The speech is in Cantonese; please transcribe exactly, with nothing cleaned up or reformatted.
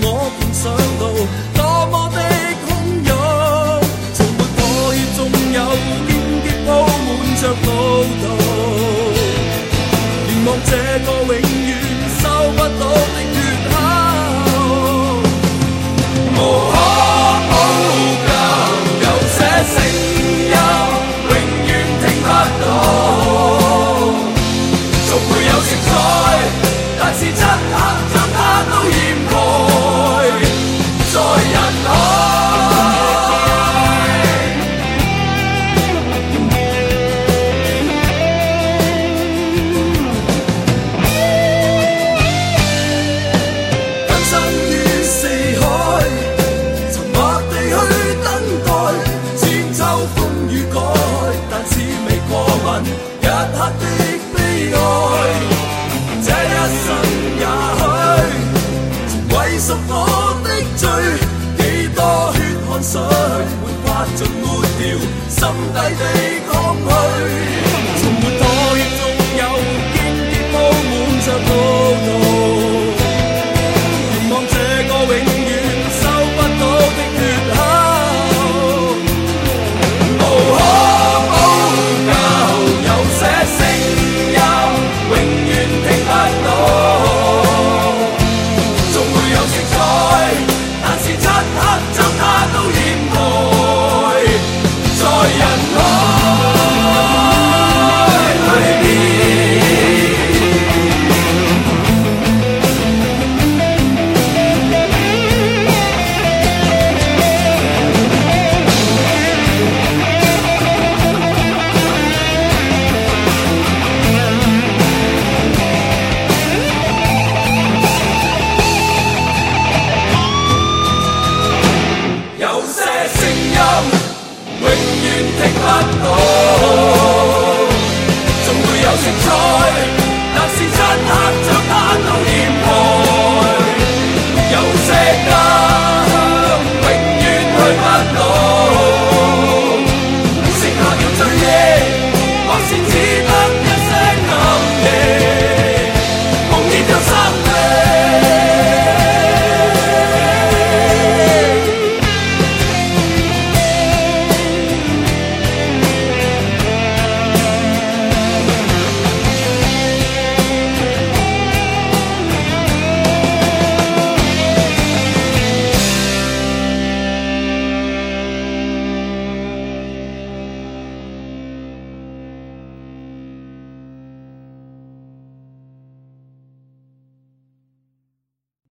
我碰上到多麼的洶湧，從沒妥協，縱有荊棘鋪滿着路途，凝望這個永遠收不到的缺口，無可補救。有些聲音永遠聽不到，總會有色彩，但是漆黑將它都掩蓋在人海。一刻的悲哀，這一生也許歸屬我的罪，幾多血汗水沒刮盡抹掉心底的空虛，從沒妥協，縱有荊棘鋪滿着路途，凝望這個永遠收不到的缺口，無可這聲音永遠聽不到，總會有色彩，但是漆黑將它都掩蓋在人海裏面。永遠聽不到，總會有色彩，但是漆黑將它都掩蓋。有些家